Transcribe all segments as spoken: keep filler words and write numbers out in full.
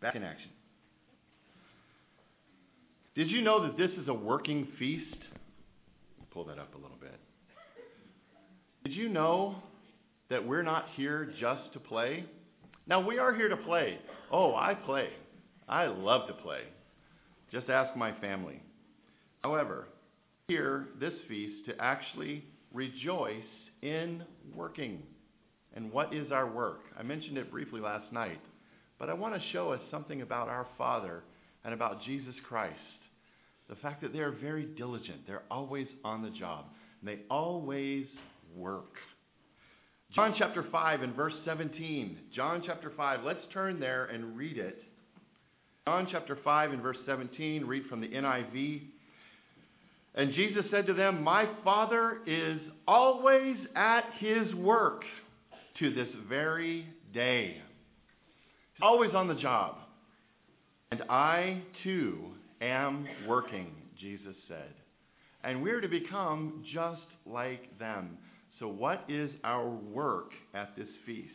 Back in action. Did you know that this is a working feast? Pull that up a little bit. Did you know that we're not here just to play? Now, we are here to play. Oh, I play. I love to play. Just ask my family. However, here, this feast, to actually rejoice in working. And what is our work? I mentioned it briefly last night, but I want to show us something about our Father and about Jesus Christ. The fact that they are very diligent. They're always on the job. And they always work. John chapter five and verse seventeen. John chapter five. Let's turn there and read it. John chapter five and verse seventeen. Read from the N I V. And Jesus said to them, "My Father is always at his work to this very day." He's always on the job. And I too am working, Jesus said. And we're to become just like them. So what is our work at this feast?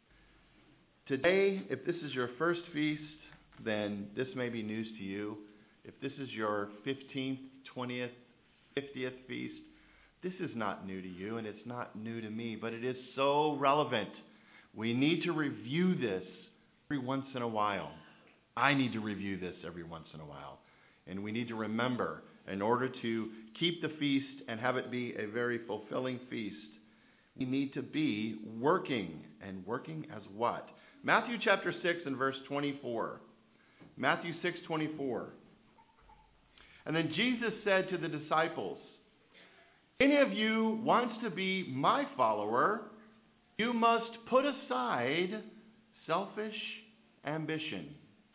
Today, if this is your first feast, then this may be news to you. If this is your fifteenth, twentieth, fiftieth feast, this is not new to you and it's not new to me, but it is so relevant. We need to review this every once in a while. I need to review this every once in a while. And we need to remember, in order to keep the feast and have it be a very fulfilling feast, we need to be working. And working as what? Matthew chapter six and verse twenty-four. Matthew six twenty-four. And then Jesus said to the disciples, "Any of you wants to be my follower, you must put aside selfish ambition."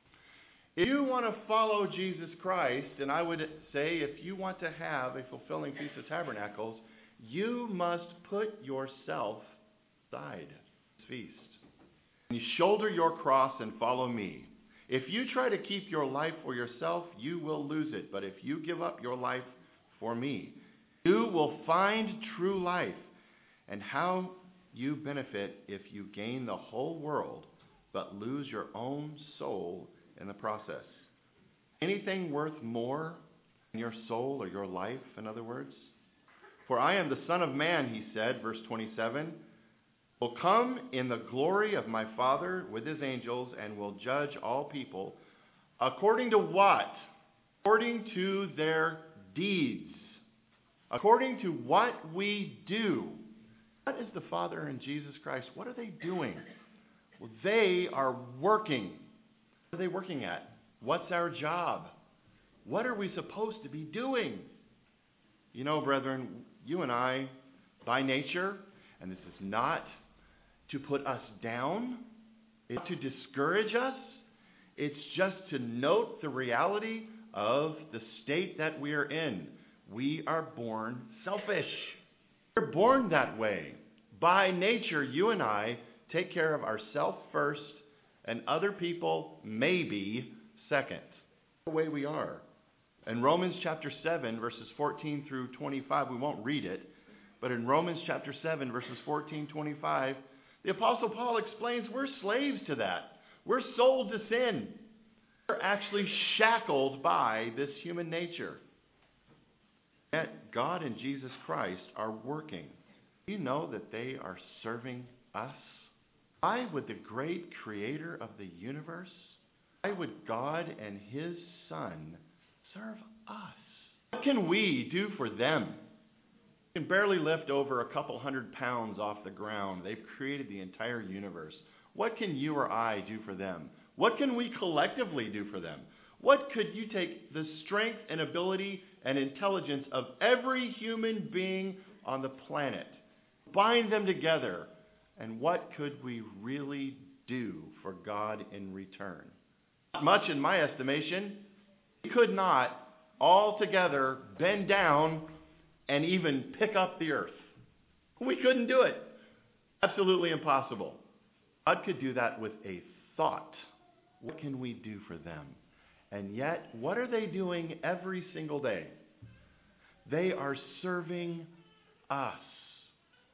If you want to follow Jesus Christ, and I would say if you want to have a fulfilling Feast of Tabernacles, you must put yourself aside this feast. You shoulder your cross and follow me. If you try to keep your life for yourself, you will lose it. But if you give up your life for me, you will find true life. And how you benefit if you gain the whole world, but lose your own soul in the process. Anything worth more than your soul or your life, in other words? For I am the Son of Man, he said, verse twenty-seven, will come in the glory of my Father with his angels and will judge all people according to what? According to their deeds. According to what we do. What is the Father and Jesus Christ? What are they doing? Well, they are working. What are they working at? What's our job? What are we supposed to be doing? You know, brethren, you and I, by nature, and this is not to put us down, it's to discourage us. It's just to note the reality of the state that we are in. We are born selfish. We're born that way. By nature, you and I take care of ourselves first and other people maybe second. The way we are. In Romans chapter seven, verses fourteen through twenty-five, we won't read it, but in Romans chapter seven, verses fourteen, twenty-five, the Apostle Paul explains we're slaves to that. We're sold to sin. We're actually shackled by this human nature. Yet God and Jesus Christ are working. Do you know that they are serving us? Why would the great creator of the universe, why would God and his Son serve us? What can we do for them? We can barely lift over a couple hundred pounds off the ground. They've created the entire universe. What can you or I do for them? What can we collectively do for them? What could you take the strength and ability and intelligence of every human being on the planet, bind them together, and what could we really do for God in return? Not much in my estimation. We could not all together bend down and even pick up the earth. We couldn't do it. Absolutely impossible. God could do that with a thought. What can we do for them? And yet, what are they doing every single day? They are serving us,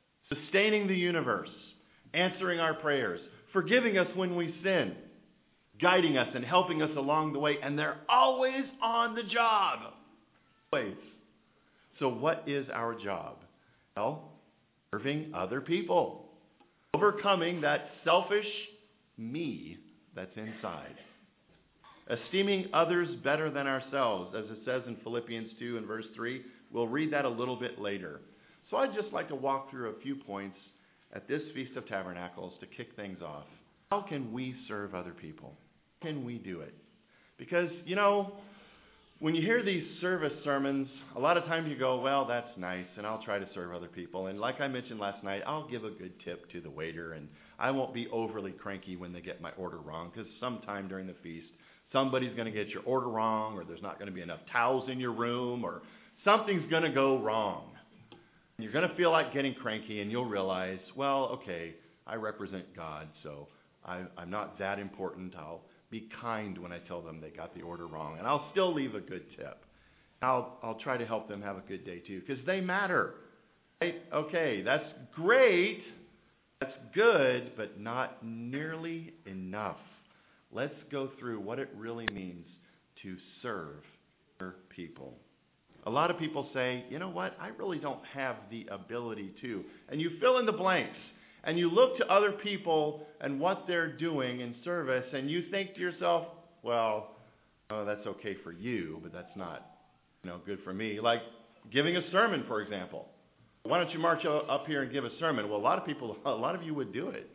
sustaining the universe, answering our prayers, forgiving us when we sin. guiding us and helping us along the way, and they're always on the job. Always. So what is our job? Well, serving other people. Overcoming that selfish me that's inside. Esteeming others better than ourselves, as it says in Philippians two and verse three. We'll read that a little bit later. So I'd just like to walk through a few points at this Feast of Tabernacles to kick things off. How can we serve other people? How can we do it? Because, you know, when you hear these service sermons, a lot of times you go, well, that's nice, and I'll try to serve other people. And like I mentioned last night, I'll give a good tip to the waiter, and I won't be overly cranky when they get my order wrong, because sometime during the feast, somebody's going to get your order wrong, or there's not going to be enough towels in your room, or something's going to go wrong. You're going to feel like getting cranky, and you'll realize, well, okay, I represent God, so I, I'm not that important. I'll be kind when I tell them they got the order wrong, and I'll still leave a good tip. I'll I'll try to help them have a good day too, because they matter. Right? Okay, that's great. That's good, but not nearly enough. Let's go through what it really means to serve other people. A lot of people say, you know what, I really don't have the ability to. And you fill in the blanks. And you look to other people and what they're doing in service, and you think to yourself, well, oh, that's okay for you, but that's not, you know, good for me. Like giving a sermon, for example. Why don't you march up here and give a sermon? Well, a lot of people, a lot of you would do it.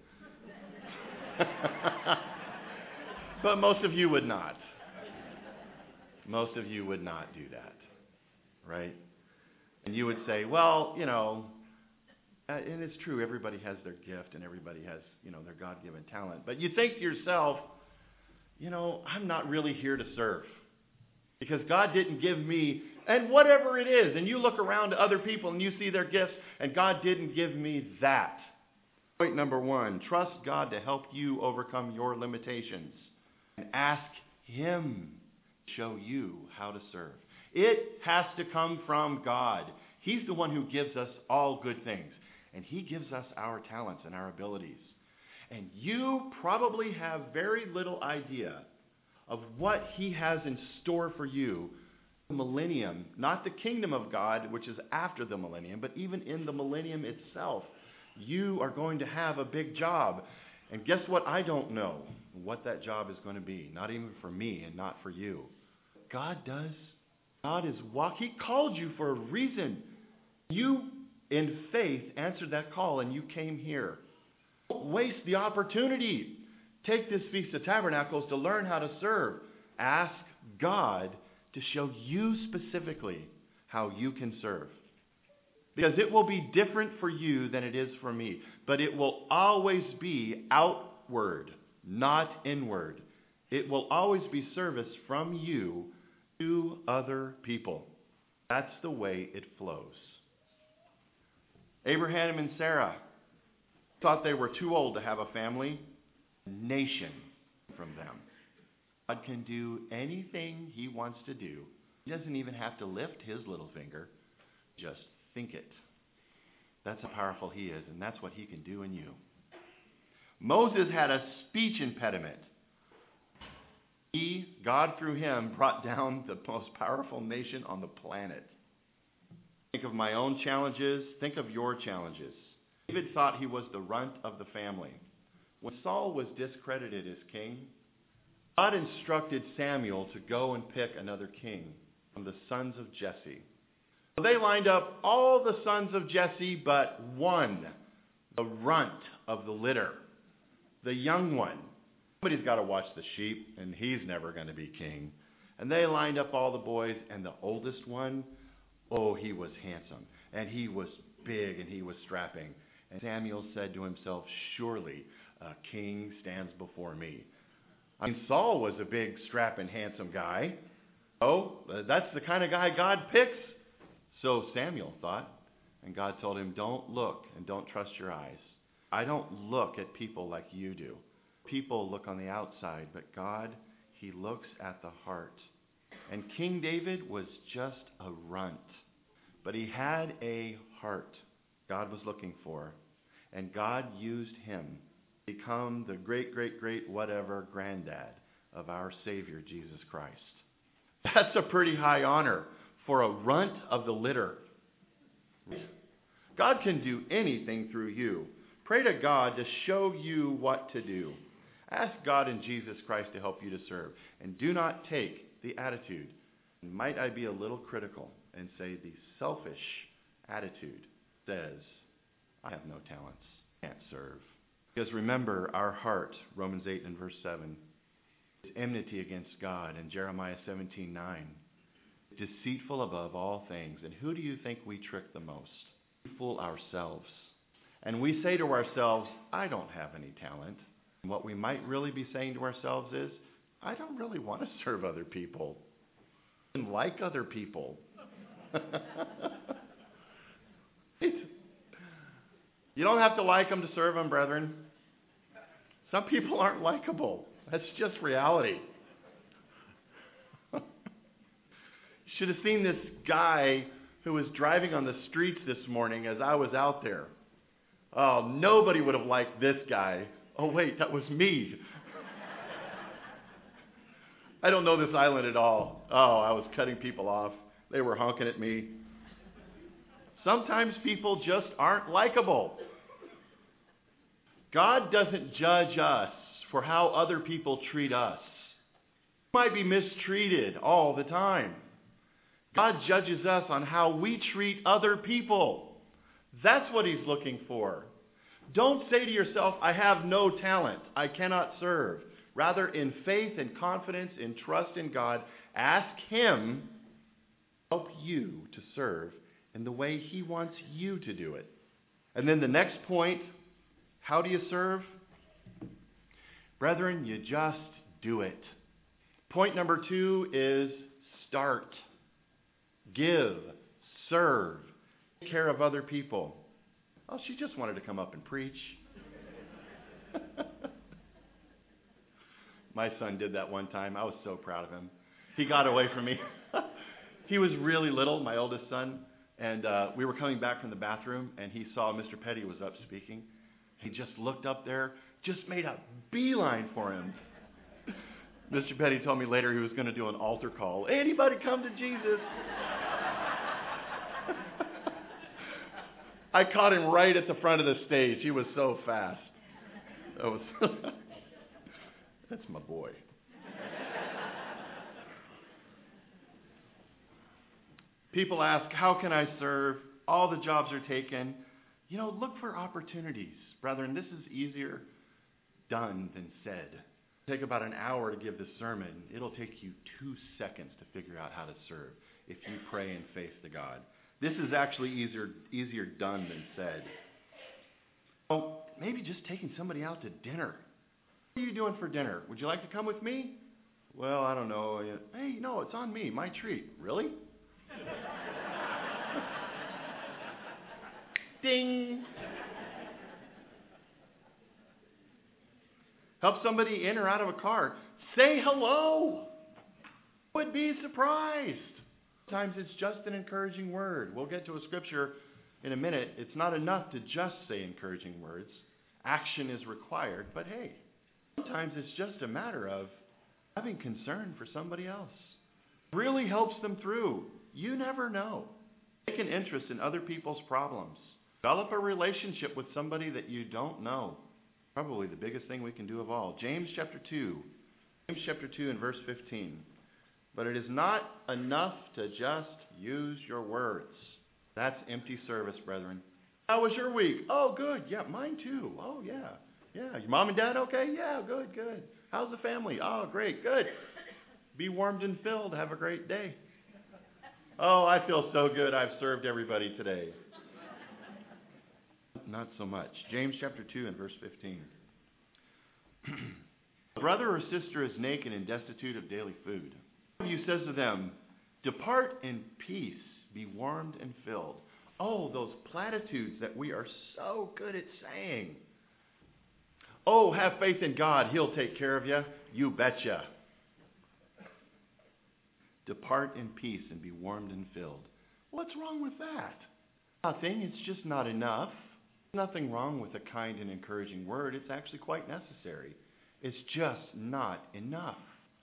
But most of you would not. Most of you would not do that, right? And you would say, well, you know, Uh, and it's true, everybody has their gift and everybody has, you know, their God-given talent. But you think to yourself, you know, I'm not really here to serve. Because God didn't give me, and whatever it is, and you look around to other people and you see their gifts, and God didn't give me that. Point number one, trust God to help you overcome your limitations. And ask Him to show you how to serve. It has to come from God. He's the one who gives us all good things. And He gives us our talents and our abilities. And you probably have very little idea of what He has in store for you. The millennium, not the kingdom of God, which is after the millennium, but even in the millennium itself, you are going to have a big job. And guess what? I don't know what that job is going to be. Not even for me and not for you. God does. God is walk. He called you for a reason. You in faith, answered that call, and you came here. Don't waste the opportunity. Take this Feast of Tabernacles to learn how to serve. Ask God to show you specifically how you can serve. Because it will be different for you than it is for me. But it will always be outward, not inward. It will always be service from you to other people. That's the way it flows. Abraham and Sarah thought they were too old to have a family. A nation from them. God can do anything He wants to do. He doesn't even have to lift His little finger. Just think it. That's how powerful He is, and that's what He can do in you. Moses had a speech impediment. He, God through him, brought down the most powerful nation on the planet. Think of my own challenges. Think of your challenges. David thought he was the runt of the family. When Saul was discredited as king, God instructed Samuel to go and pick another king from the sons of Jesse. So they lined up all the sons of Jesse but one, the runt of the litter, the young one. Somebody's got to watch the sheep, and he's never going to be king. And they lined up all the boys, and the oldest one, oh, he was handsome, and he was big, and he was strapping. And Samuel said to himself, surely a king stands before me. I mean, Saul was a big, strapping, handsome guy. Oh, that's the kind of guy God picks. So Samuel thought, and God told him, don't look and don't trust your eyes. I don't look at people like you do. People look on the outside, but God, He looks at the heart. And King David was just a runt, but he had a heart God was looking for. And God used him to become the great, great, great whatever granddad of our Savior, Jesus Christ. That's a pretty high honor for a runt of the litter. God can do anything through you. Pray to God to show you what to do. Ask God and Jesus Christ to help you to serve. And do not take the attitude. Might I be a little critical and say the selfish attitude says, I have no talents, can't serve. Because remember, our heart, Romans eight and verse seven, is enmity against God, and Jeremiah seventeen nine. Deceitful above all things. And who do you think we trick the most? We fool ourselves. And we say to ourselves, I don't have any talent. And what we might really be saying to ourselves is, I don't really want to serve other people. I don't like other people. You don't have to like them to serve them, brethren. Some people aren't likable. That's just reality. You should have seen this guy who was driving on the streets this morning as I was out there. Oh, nobody would have liked this guy. Oh, wait, that was me. I don't know this island at all. Oh, I was cutting people off. They were honking at me. Sometimes people just aren't likable. God doesn't judge us for how other people treat us. We might be mistreated all the time. God judges us on how we treat other people. That's what He's looking for. Don't say to yourself, I have no talent, I cannot serve. Rather, in faith and confidence and trust in God, ask Him to help you to serve in the way He wants you to do it. And then the next point, how do you serve? Brethren, you just do it. Point number two is start. Give. Serve. Take care of other people. Oh, she just wanted to come up and preach. My son did that one time. I was so proud of him. He got away from me. He was really little, my oldest son, and uh, we were coming back from the bathroom, and he saw Mister Petty was up speaking. He just looked up there, just made a beeline for him. Mister Petty told me later he was going to do an altar call. Anybody come to Jesus? I caught him right at the front of the stage. He was so fast. That was That's my boy. People ask, how can I serve? All the jobs are taken. You know, look for opportunities. Brethren, this is easier done than said. Take about an hour to give this sermon. It'll take you two seconds to figure out how to serve if you pray in faith to God. This is actually easier easier done than said. Oh, maybe just taking somebody out to dinner. What are you doing for dinner? Would you like to come with me? Well, I don't know. Hey, no, it's on me. My treat. Really? Ding. Help somebody in or out of a car. Say hello. Would be surprised. Sometimes it's just an encouraging word. We'll get to a scripture in a minute. It's not enough to just say encouraging words. Action is required. But hey, sometimes it's just a matter of having concern for somebody else. It really helps them through. You never know. Take an interest in other people's problems. Develop a relationship with somebody that you don't know. Probably the biggest thing we can do of all. James chapter two. James chapter two and verse fifteen. But it is not enough to just use your words. That's empty service, brethren. How was your week? Oh, good. Yeah, mine too. Oh, yeah. Yeah. Your mom and dad okay? Yeah, good, good. How's the family? Oh, great, good. Be warmed and filled. Have a great day. Oh, I feel so good. I've served everybody today. Not so much. James chapter two and verse fifteen. Brother or sister is naked and destitute of daily food. One of you says to them, depart in peace, be warmed and filled. Oh, those platitudes that we are so good at saying. Oh, have faith in God. He'll take care of you. You betcha. Depart in peace and be warmed and filled. What's wrong with that? Nothing. It's just not enough. Nothing wrong with a kind and encouraging word. It's actually quite necessary. It's just not enough.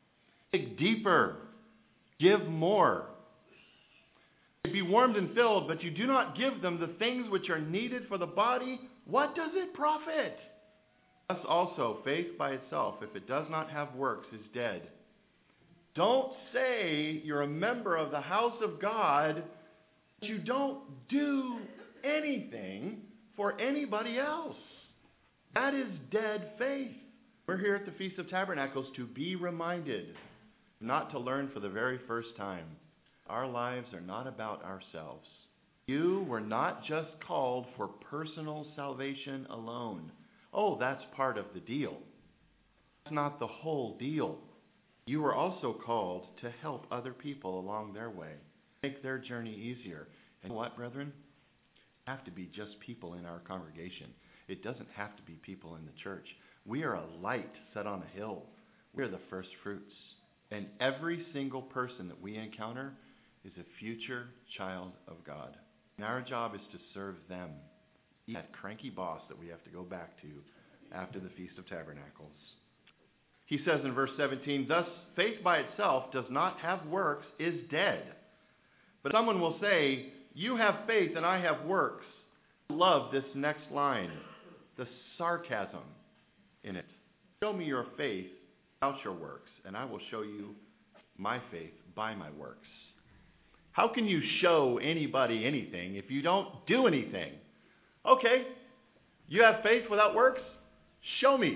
Dig deeper. Give more. Be warmed and filled, but you do not give them the things which are needed for the body. What does it profit? Thus also, faith by itself, if it does not have works, is dead. Don't say you're a member of the house of God, but you don't do anything for anybody else. That is dead faith. We're here at the Feast of Tabernacles to be reminded, not to learn for the very first time. Our lives are not about ourselves. You were not just called for personal salvation alone. Oh, that's part of the deal. That's not the whole deal. You were also called to help other people along their way, make their journey easier. And what, brethren? Have to be just people in our congregation. It doesn't have to be people in the church. We are a light set on a hill. We are the first fruits. And every single person that we encounter is a future child of God. And our job is to serve them. That cranky boss that we have to go back to after the Feast of Tabernacles. He says in verse seventeen, thus faith by itself does not have works, is dead. But someone will say, you have faith and I have works. I love this next line, the sarcasm in it. Show me your faith without your works, and I will show you my faith by my works. How can you show anybody anything if you don't do anything? Okay, you have faith without works? Show me.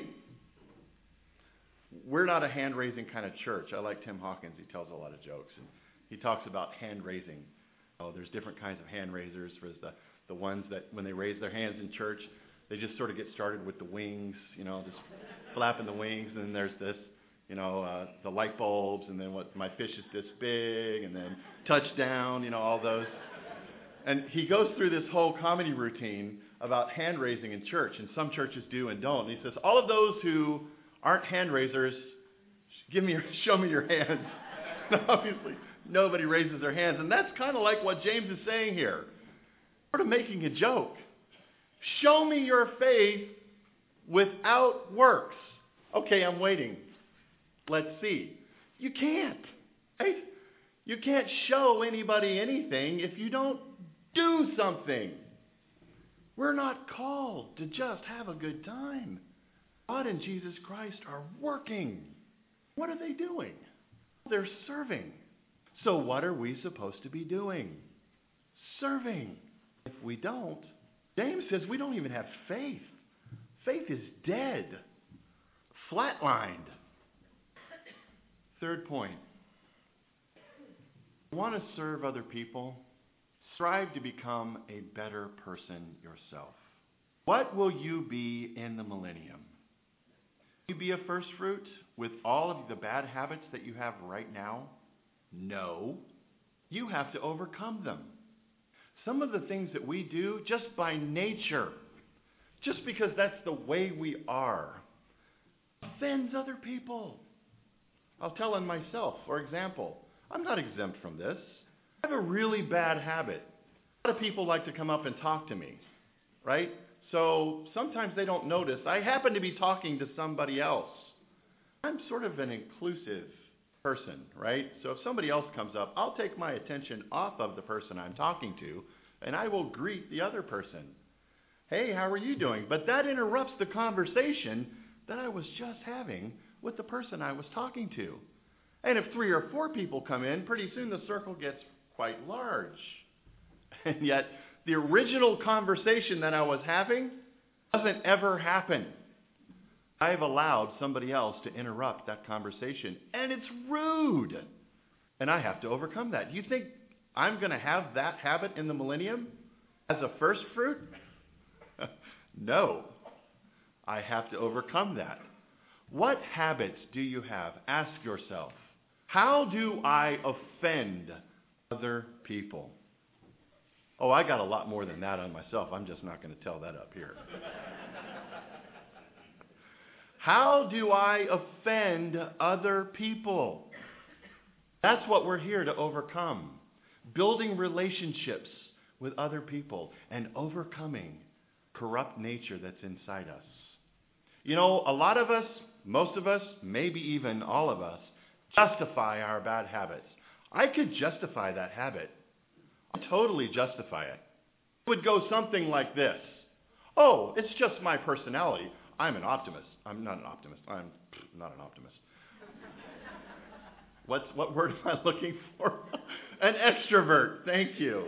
We're not a hand-raising kind of church. I like Tim Hawkins. He tells a lot of jokes. And he talks about hand-raising. Oh, there's different kinds of hand-raisers. There's the, the ones that when they raise their hands in church, they just sort of get started with the wings, you know, just flapping the wings. And then there's this, you know, uh, the light bulbs. And then what? My fish is this big. And then touchdown, you know, all those. And he goes through this whole comedy routine about hand-raising in church. And some churches do and don't. And he says, all of those who aren't hand raisers, give me your, show me your hands. Obviously, nobody raises their hands. And that's kind of like what James is saying here. Sort of making a joke. Show me your faith without works. Okay, I'm waiting. Let's see. You can't. Right? You can't show anybody anything if you don't do something. We're not called to just have a good time. God and Jesus Christ are working. What are they doing? They're serving. So what are we supposed to be doing? Serving. If we don't, James says we don't even have faith. Faith is dead. Flatlined. Third point. You want to serve other people? Strive to become a better person yourself. What will you be in the millennium? Will you be a first fruit with all of the bad habits that you have right now? No. You have to overcome them. Some of the things that we do just by nature, just because that's the way we are, offends other people. I'll tell on myself, for example, I'm not exempt from this. I have a really bad habit. A lot of people like to come up and talk to me, right? So sometimes they don't notice. I happen to be talking to somebody else. I'm sort of an inclusive person, right? So if somebody else comes up, I'll take my attention off of the person I'm talking to, and I will greet the other person. Hey, how are you doing? But that interrupts the conversation that I was just having with the person I was talking to. And if three or four people come in, pretty soon the circle gets quite large. And yet, the original conversation that I was having doesn't ever happen. I've allowed somebody else to interrupt that conversation, and it's rude. And I have to overcome that. You think I'm going to have that habit in the millennium as a first fruit? No. I have to overcome that. What habits do you have? Ask yourself. How do I offend other people? Oh, I got a lot more than that on myself. I'm just not going to tell that up here. How do I offend other people? That's what we're here to overcome. Building relationships with other people and overcoming corrupt nature that's inside us. You know, a lot of us, most of us, maybe even all of us, justify our bad habits. I could justify that habit. I'll totally justify it. It would go something like this. Oh, it's just my personality. I'm an optimist. I'm not an optimist. I'm not an optimist. What's, what word am I looking for? An extrovert. Thank you.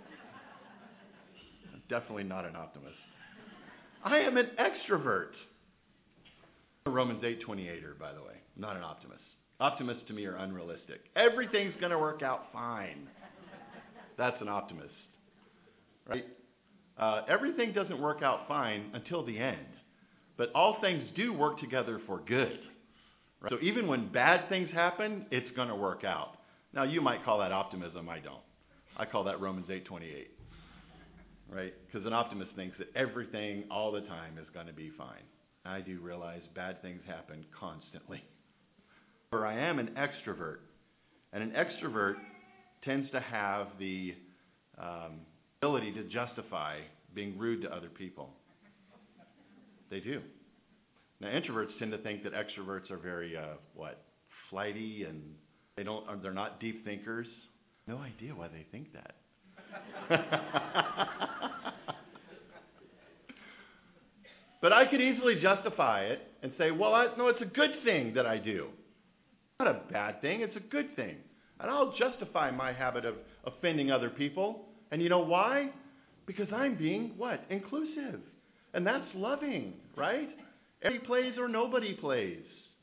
I'm definitely not an optimist. I am an extrovert. A Romans eight twenty-eighter, by the way. Not an optimist. Optimists to me are unrealistic. Everything's going to work out fine. That's an optimist. Right? Uh, everything doesn't work out fine until the end. But all things do work together for good. Right? So even when bad things happen, it's going to work out. Now, you might call that optimism. I don't. I call that Romans eight twenty-eight. Right? Because an optimist thinks that everything all the time is going to be fine. I do realize bad things happen constantly. Or I am an extrovert. And an extrovert tends to have the um, ability to justify being rude to other people. They do. Now, introverts tend to think that extroverts are very, uh, what, flighty, and they don't, they're not deep thinkers. No idea why they think that. But I could easily justify it and say, well, I, no, it's a good thing that I do. It's not a bad thing, it's a good thing. And I'll justify my habit of offending other people. And you know why? Because I'm being, what? Inclusive. And that's loving, right? Everybody plays or nobody plays.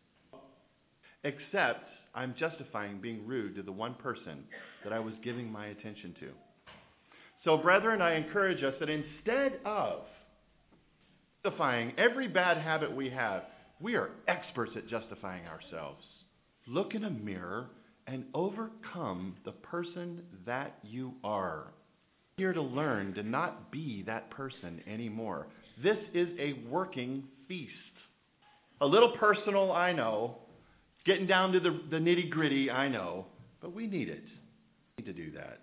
Except I'm justifying being rude to the one person that I was giving my attention to. So, brethren, I encourage us that instead of justifying every bad habit we have, we are experts at justifying ourselves. Look in a mirror and overcome the person that you are. You're here to learn to not be that person anymore. This is a working feast. A little personal, I know. Getting down to the, the nitty-gritty, I know. But we need it. We need to do that.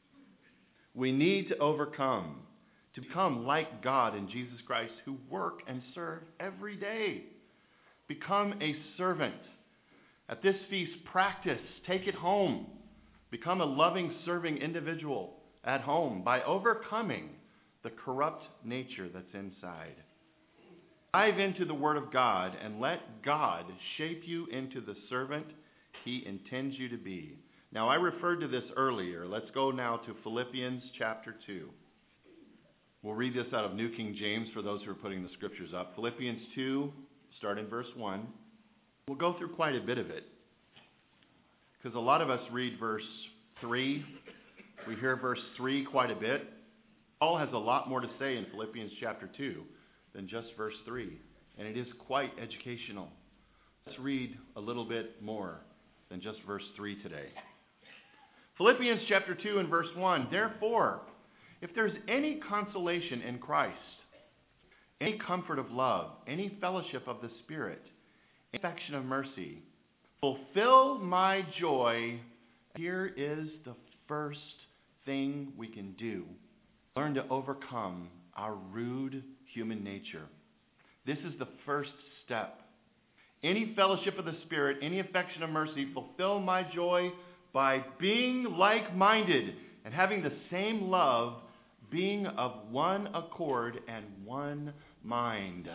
We need to overcome, to become like God in Jesus Christ, who work and serve every day. Become a servant. At this feast, practice. Take it home. Become a loving, serving individual at home by overcoming the corrupt nature that's inside. Dive into the Word of God and let God shape you into the servant He intends you to be. Now, I referred to this earlier. Let's go now to Philippians chapter two. We'll read this out of New King James for those who are putting the scriptures up. Philippians two, start in verse one. We'll go through quite a bit of it, because a lot of us read verse three. We hear verse three quite a bit. Paul has a lot more to say in Philippians chapter two than just verse three, and it is quite educational. Let's read a little bit more than just verse three today. Philippians chapter two and verse one, therefore, if there's any consolation in Christ, any comfort of love, any fellowship of the Spirit, any affection of mercy, fulfill my joy. Here is the first thing we can do. Learn to overcome our rude human nature. This is the first step. Any fellowship of the Spirit, any affection of mercy, fulfill my joy by being like-minded and having the same love, being of one accord and one mind.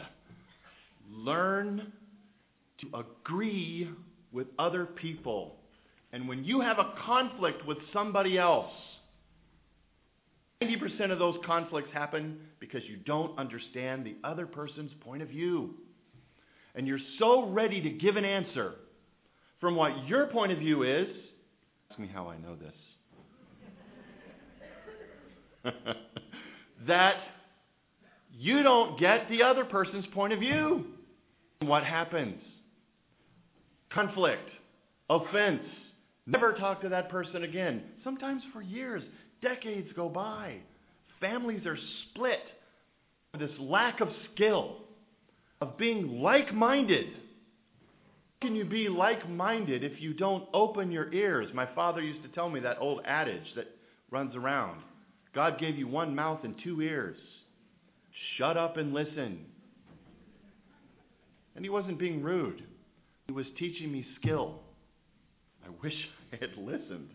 Learn to agree with other people. And when you have a conflict with somebody else, ninety percent of those conflicts happen because you don't understand the other person's point of view. And you're so ready to give an answer from what your point of view is. Ask me how I know this. That you don't get the other person's point of view. What happens? Conflict, offense. Never talk to that person again. Sometimes for years, decades go by. Families are split. This lack of skill of being like-minded. How can you be like-minded if you don't open your ears? My father used to tell me that old adage that runs around. God gave you one mouth and two ears. Shut up and listen. And he wasn't being rude. He was teaching me skill. I wish I had listened.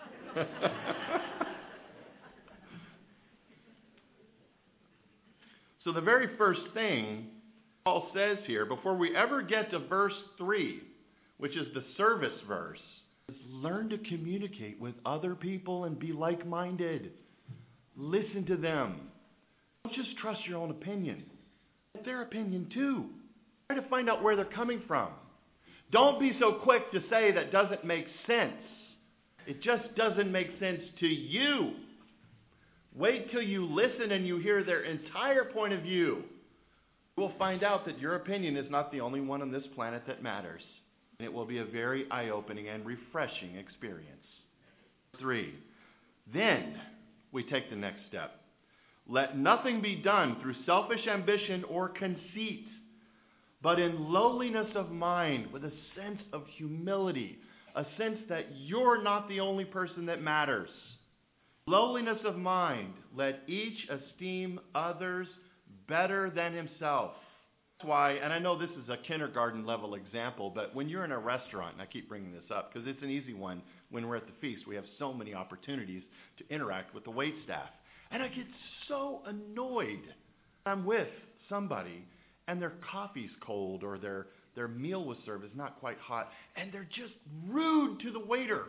So the very first thing Paul says here, before we ever get to verse three, which is the service verse, is learn to communicate with other people and be like-minded. Listen to them. Don't just trust your own opinion. Get their opinion too. Try to find out where they're coming from. Don't be so quick to say that doesn't make sense. It just doesn't make sense to you. Wait till you listen and you hear their entire point of view. You will find out that your opinion is not the only one on this planet that matters. And it will be a very eye-opening and refreshing experience. Three, then we take the next step. Let nothing be done through selfish ambition or conceit, but in lowliness of mind, with a sense of humility, a sense that you're not the only person that matters. Lowliness of mind, let each esteem others better than himself. That's why, and I know this is a kindergarten level example, but when you're in a restaurant, and I keep bringing this up because it's an easy one when we're at the feast, we have so many opportunities to interact with the wait staff. And I get so annoyed. I'm with somebody and their coffee's cold or their, their meal was served is not quite hot, and they're just rude to the waiter.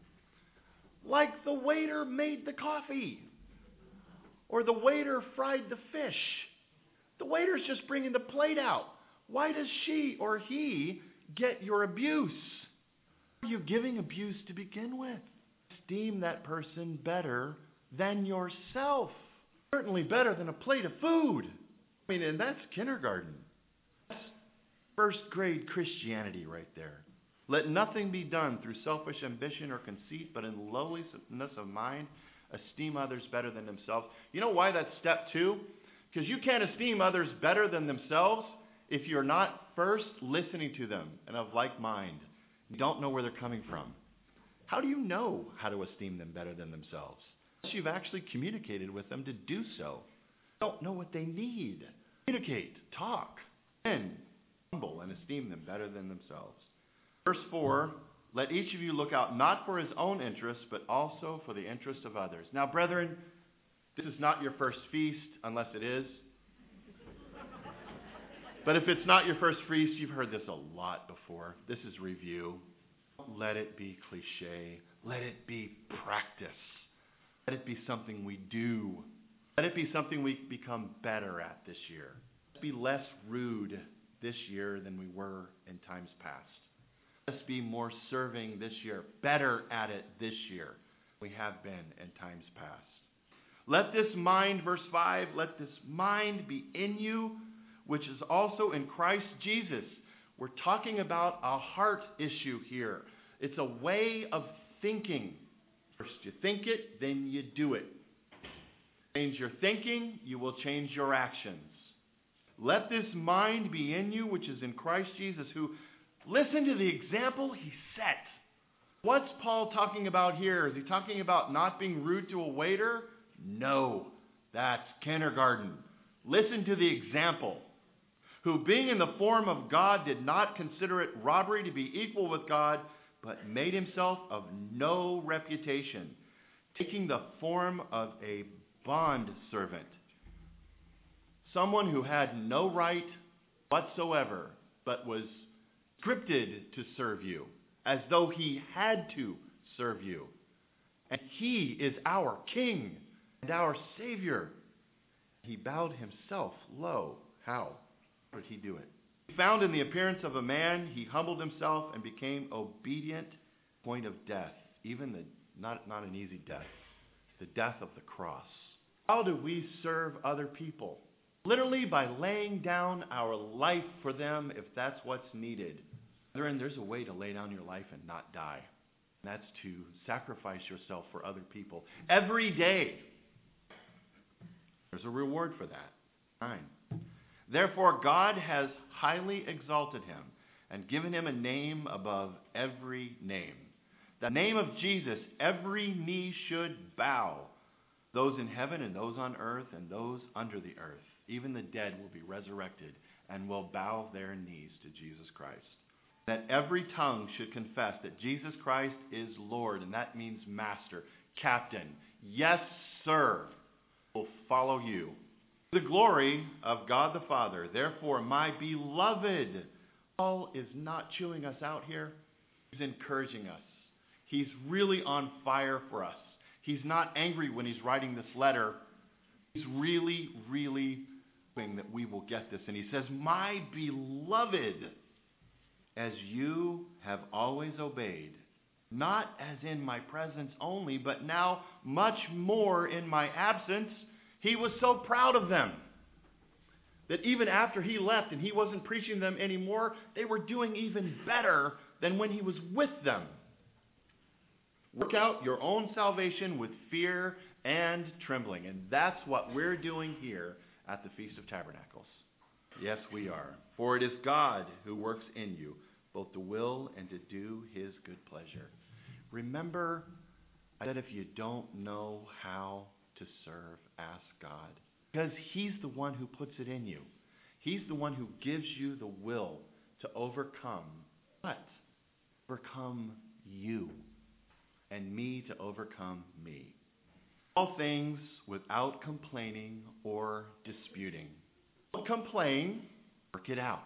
Like the waiter made the coffee. Or the waiter fried the fish. The waiter's just bringing the plate out. Why does she or he get your abuse? Why are you giving abuse to begin with? Esteem that person better than yourself. Certainly better than a plate of food. I mean, and that's kindergarten. That's first grade Christianity right there. Let nothing be done through selfish ambition or conceit, but in lowliness of mind, esteem others better than themselves. You know why that's step two? Because you can't esteem others better than themselves if you're not first listening to them and of like mind. You don't know where they're coming from. How do you know how to esteem them better than themselves? Unless you've actually communicated with them to do so. You don't know what they need. Communicate, talk, and humble and esteem them better than themselves. Verse four, let each of you look out not for his own interests, but also for the interests of others. Now, brethren, this is not your first feast, unless it is. But if it's not your first feast, you've heard this a lot before. This is review. Don't let it be cliche. Let it be practice. Let it be something we do. Let it be something we become better at this year. Let's be less rude this year than we were in times past. Let's be more serving this year, better at it this year than we have been in times past. Let this mind, verse five, let this mind be in you, which is also in Christ Jesus. We're talking about a heart issue here. It's a way of thinking. First you think it, then you do it. Change your thinking, you will change your actions. Let this mind be in you, which is in Christ Jesus, who, listen to the example he set. What's Paul talking about here? Is he talking about not being rude to a waiter? No, that's kindergarten. Listen to the example. Who, being in the form of God, did not consider it robbery to be equal with God, but made himself of no reputation, taking the form of a bondservant. Someone who had no right whatsoever, but was scripted to serve you, as though he had to serve you. And he is our King and our Savior. He bowed himself low. How? How did he do it? Found in the appearance of a man, he humbled himself and became obedient to the point of death, even the not, not an easy death, the death of the cross. How do we serve other people? Literally by laying down our life for them if that's what's needed. Brethren, there's a way to lay down your life and not die. And that's to sacrifice yourself for other people every day. There's a reward for that. Nine. Therefore, God has highly exalted him and given him a name above every name. The name of Jesus, every knee should bow. Those in heaven and those on earth and those under the earth. Even the dead will be resurrected and will bow their knees to Jesus Christ. that every tongue should confess that Jesus Christ is Lord, and that means master, captain. Yes, sir, will follow you. The glory of God the Father. Therefore, my beloved, Paul is not chewing us out here. He's encouraging us. He's really on fire for us. He's not angry when he's writing this letter. He's really, really hoping that we will get this. And he says, my beloved, as you have always obeyed, not as in my presence only, but now much more in my absence. He was so proud of them that even after he left and he wasn't preaching them anymore, they were doing even better than when he was with them. Work out your own salvation with fear and trembling. And that's what we're doing here at the Feast of Tabernacles. Yes, we are. For it is God who works in you, both to will and to do his good pleasure. Remember, I said if you don't know how to serve, ask God. Because he's the one who puts it in you. He's the one who gives you the will to overcome. What? Overcome you. And me to overcome me. All things without complaining or disputing. Don't complain, work it out.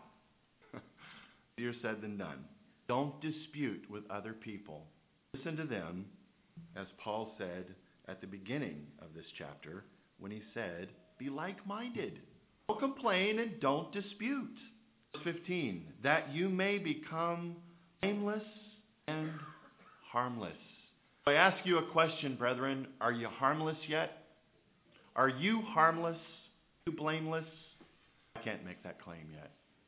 Easier said than done. Don't dispute with other people. Listen to them, as Paul said at the beginning of this chapter, when he said, be like-minded. Don't complain and don't dispute. Verse fifteen, that you may become blameless and harmless. I ask you a question, brethren. Are you harmless yet? Are you harmless? Are you blameless? I can't make that claim yet.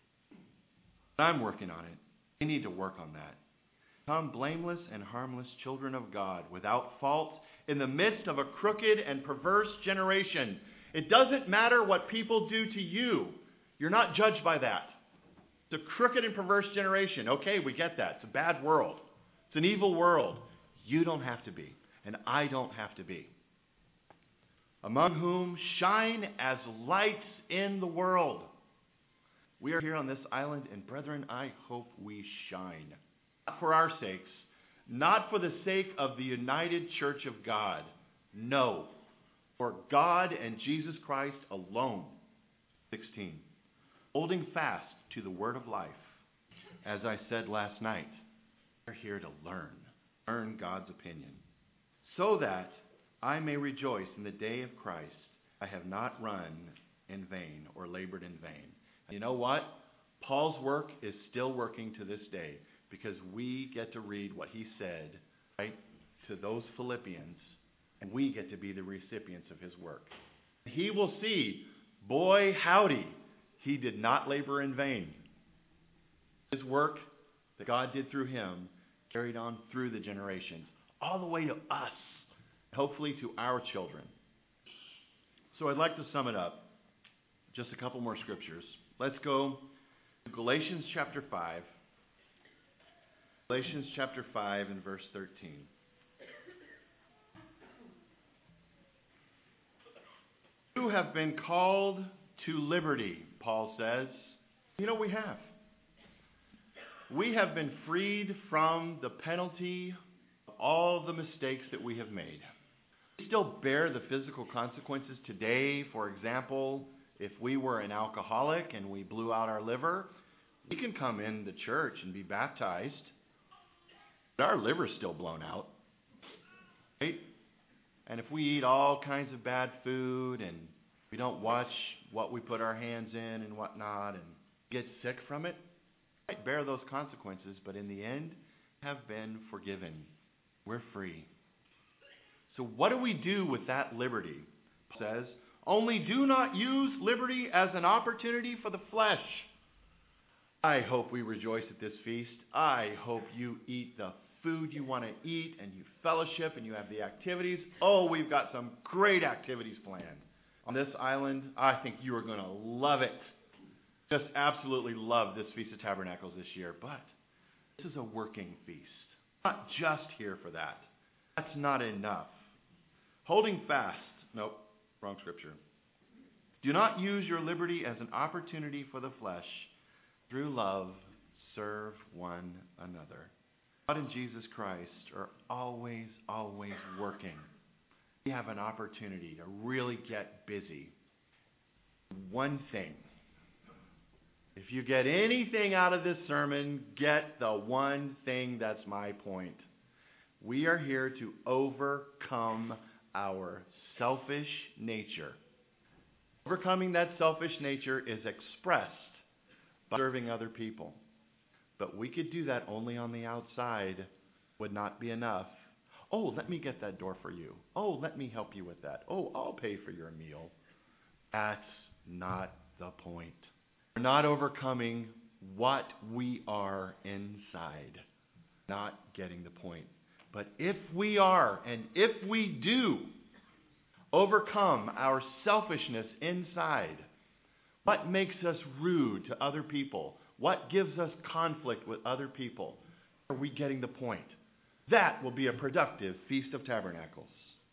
But I'm working on it. We need to work on that. Become blameless and harmless children of God, without fault, in the midst of a crooked and perverse generation. It doesn't matter what people do to you. You're not judged by that. It's a crooked and perverse generation. Okay, we get that. It's a bad world. It's an evil world. You don't have to be, and I don't have to be. Among whom shine as lights in the world. We are here on this island, and brethren, I hope we shine. Not for our sakes, not for the sake of the united church of God. No, for God and Jesus Christ alone. sixteen. Holding fast to the word of life. As I said last night, we're here to learn. Learn God's opinion. So that I may rejoice in the day of Christ. I have not run in vain or labored in vain. And you know what? Paul's work is still working to this day, because we get to read what he said, right, to those Philippians, and we get to be the recipients of his work. He will see, boy howdy, he did not labor in vain. His work that God did through him carried on through the generations, all the way to us, hopefully to our children. So I'd like to sum it up. Just a couple more scriptures. Let's go to Galatians chapter five. Galatians chapter five and verse thirteen. You have been called to liberty, Paul says. You know, we have. We have been freed from the penalty of all the mistakes that we have made. We still bear the physical consequences today. For example, if we were an alcoholic and we blew out our liver, we can come in the church and be baptized, but our liver's still blown out. Right? And if we eat all kinds of bad food and we don't watch what we put our hands in and whatnot and get sick from it, we might bear those consequences, but in the end, have been forgiven. We're free. So what do we do with that liberty? Paul says, only do not use liberty as an opportunity for the flesh. I hope we rejoice at this feast. I hope you eat the food you want to eat and you fellowship and you have the activities. Oh, we've got some great activities planned on this island. I think you are going to love it. Just absolutely love this Feast of Tabernacles this year. But this is a working feast. Not just here for that. That's not enough. Holding fast. Nope, wrong scripture. Do not use your liberty as an opportunity for the flesh. Through love, serve one another. God and Jesus Christ are always, always working. We have an opportunity to really get busy. One thing. If you get anything out of this sermon, get the one thing that's my point. We are here to overcome our selfish nature. Overcoming that selfish nature is expressed by serving other people. But we could do that only on the outside. Would not be enough. Oh, let me get that door for you. Oh, let me help you with that. Oh, I'll pay for your meal. That's not the point. We're not overcoming what we are inside. Not getting the point. But if we are, and if we do, overcome our selfishness inside, what makes us rude to other people? What gives us conflict with other people? Are we getting the point? That will be a productive Feast of Tabernacles.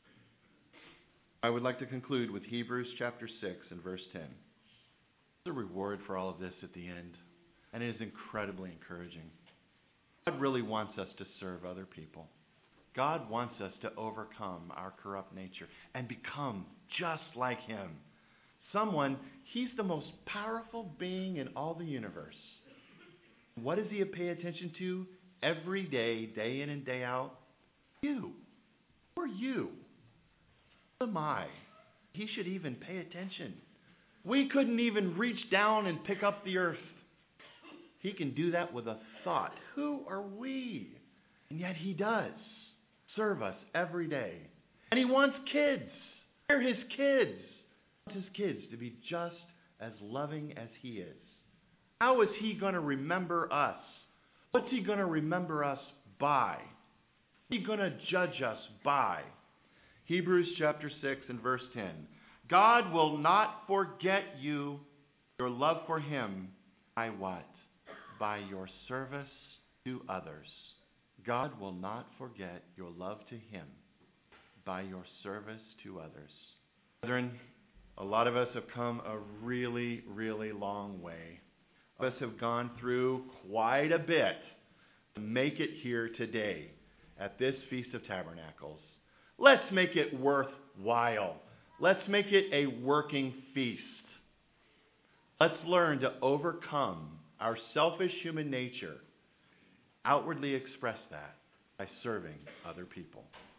I would like to conclude with Hebrews chapter six and verse ten. There's a reward for all of this at the end, and it is incredibly encouraging. God really wants us to serve other people. God wants us to overcome our corrupt nature and become just like Him. Someone, He's the most powerful being in all the universe. What does He pay attention to every day, day in and day out? You. Who are you? Who am I? He should even pay attention. We couldn't even reach down and pick up the earth. He can do that with a thought. Who are we? And yet He does serve us every day. And He wants kids. They're His kids. He wants His kids to be just as loving as He is. How is He going to remember us? What's He going to remember us by? What's He going to judge us by? Hebrews chapter six and verse ten. God will not forget you, your love for Him, by what? By your service to others. God will not forget your love to Him by your service to others. Brethren, a lot of us have come a really, really long way. Of us have gone through quite a bit to make it here today at this Feast of Tabernacles. Let's make it worthwhile. Let's make it a working feast. Let's learn to overcome our selfish human nature. Outwardly express that by serving other people.